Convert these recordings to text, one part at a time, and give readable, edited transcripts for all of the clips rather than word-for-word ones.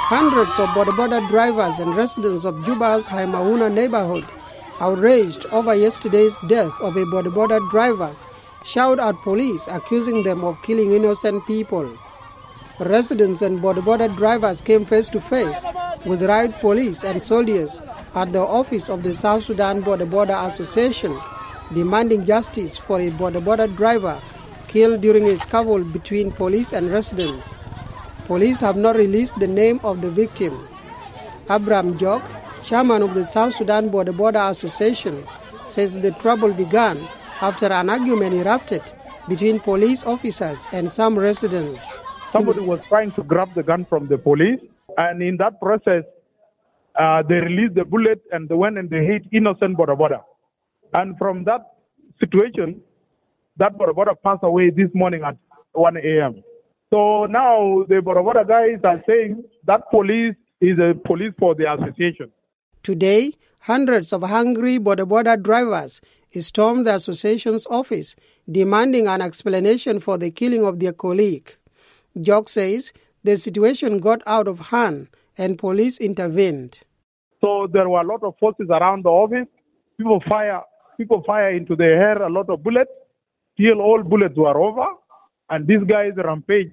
Hundreds of boda drivers and residents of Juba's Hai Mauna neighborhood, outraged over yesterday's death of a boda driver, shout at police accusing them of killing innocent people. Residents and boda drivers came face to face with riot police and soldiers at the office of the South Sudan Boda Association, demanding justice for a boda driver killed during a scuffle between police and residents. Police have not released the name of the victim. Abraham Jok, chairman of the South Sudan Boda Association, says the trouble began after an argument erupted between police officers and some residents. Somebody was trying to grab the gun from the police, and in that process, they released the bullet and they went and they hit innocent boda. And from that situation, that boda passed away this morning at 1 a.m. So now the boda guys are saying that police is a police for the association. Today, hundreds of hungry boda drivers stormed the association's office, demanding an explanation for the killing of their colleague. Jok says the situation got out of hand and police intervened. So there were a lot of forces around the office. People fire into the air, a lot of bullets, till all bullets were over. And these guys rampaged.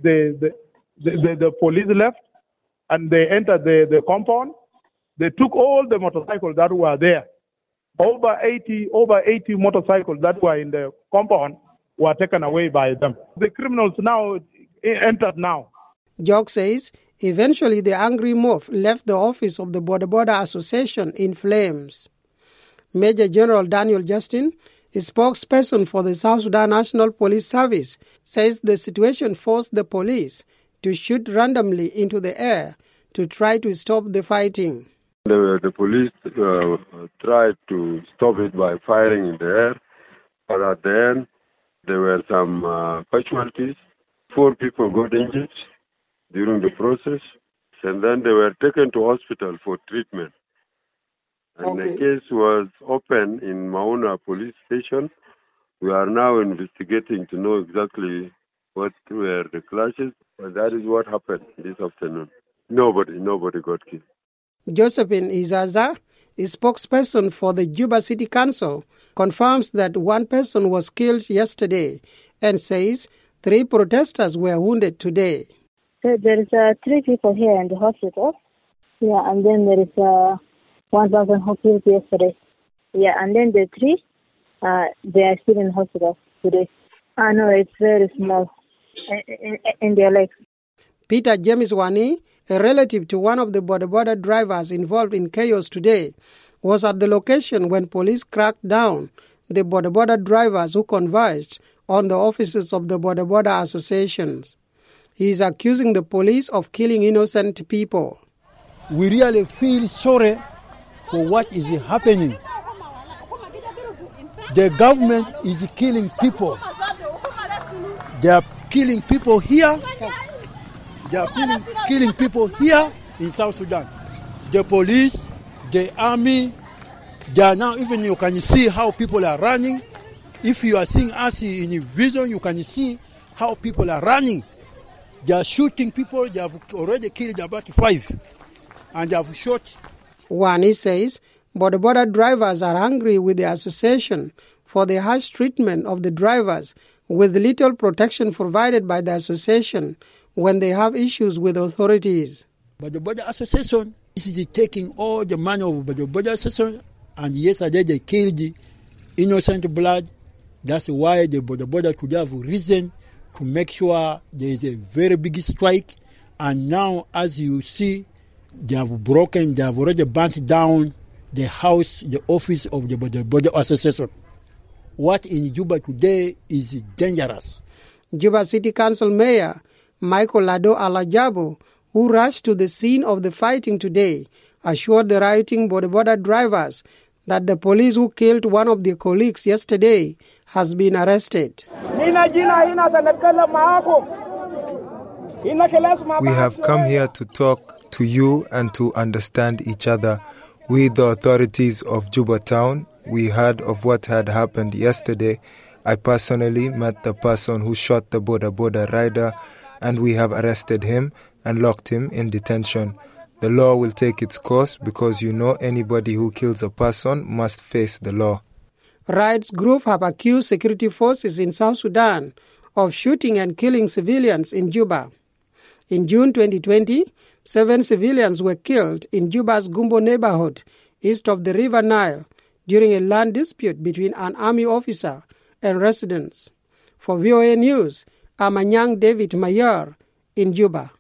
The police left and they entered the compound. They took all the motorcycles that were there. Over 80 motorcycles that were in the compound were taken away by them. The criminals now entered now. Jok says eventually the angry mob left the office of the Boda Association in flames. Major General Daniel Justin, a spokesperson for the South Sudan National Police Service, says the situation forced the police to shoot randomly into the air to try to stop the fighting. The police tried to stop it by firing in the air, but at the end there were some casualties. 4 people got injured during the process, and then they were taken to hospital for treatment. And the case was open in Mauna police station. We are now investigating to know exactly what were the clashes, but that is what happened this afternoon. Nobody got killed. Josephine Izaza, a spokesperson for the Juba City Council, confirms that 1 person was killed yesterday and says 3 protesters were wounded today. So there is 3 people here in the hospital. Yeah, and then there is 1 person who killed yesterday. Yeah, and then the 3, they are still in hospital today. No, it's very small in their legs. Peter James Wani, a relative to one of the boda drivers involved in chaos today, was at the location when police cracked down the boda drivers who converged on the offices of the boda associations. He is accusing the police of killing innocent people. We really feel sorry for what is happening. The government is killing people. They are killing people here. They are killing people here in South Sudan. The police, the army, they are now even, you can see how people are running. If you are seeing us in vision, you can see how people are running. They are shooting people. They have already killed about 5. And they have shot. Wani says boda drivers are angry with the association for the harsh treatment of the drivers with little protection provided by the association when they have issues with authorities. But the Boda Association is taking all the money of the Boda Association, and yesterday they killed the innocent blood. That's why the Boda could have reason to make sure there is a very big strike. And now, as you see, they have already burnt down the house, the office of the Boda Association. What in Juba today is dangerous. Juba City Council Mayor Michael Lado Alajabo, who rushed to the scene of the fighting today, assured the rioting boda drivers that the police who killed one of their colleagues yesterday has been arrested. We have come here to talk to you and to understand each other. We, the authorities of Juba Town, we heard of what had happened yesterday. I personally met the person who shot the boda rider, and we have arrested him and locked him in detention. The law will take its course because anybody who kills a person must face the law. Rights groups have accused security forces in South Sudan of shooting and killing civilians in Juba. In June 2020, 7 civilians were killed in Juba's Gumbo neighborhood, east of the River Nile, during a land dispute between an army officer and residents. For VOA News, I'm Anyang David Mayer in Juba.